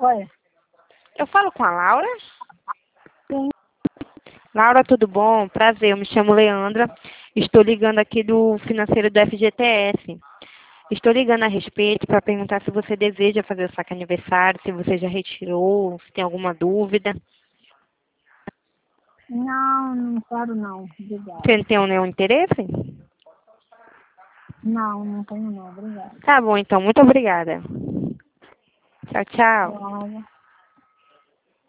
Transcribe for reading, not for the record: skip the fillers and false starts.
Oi. Eu falo com a Laura? Sim. Laura, tudo bom? Prazer, eu me chamo Leandra. Estou ligando aqui do financeiro do FGTS. Estou ligando a respeito para perguntar se você deseja fazer o saque aniversário, se você já retirou, se tem alguma dúvida. Não, não quero não. Obrigada. Você não tem nenhum interesse? Não, não tenho não. Obrigada. Tá bom, então. Muito obrigada. Tchau, tchau. Tchau.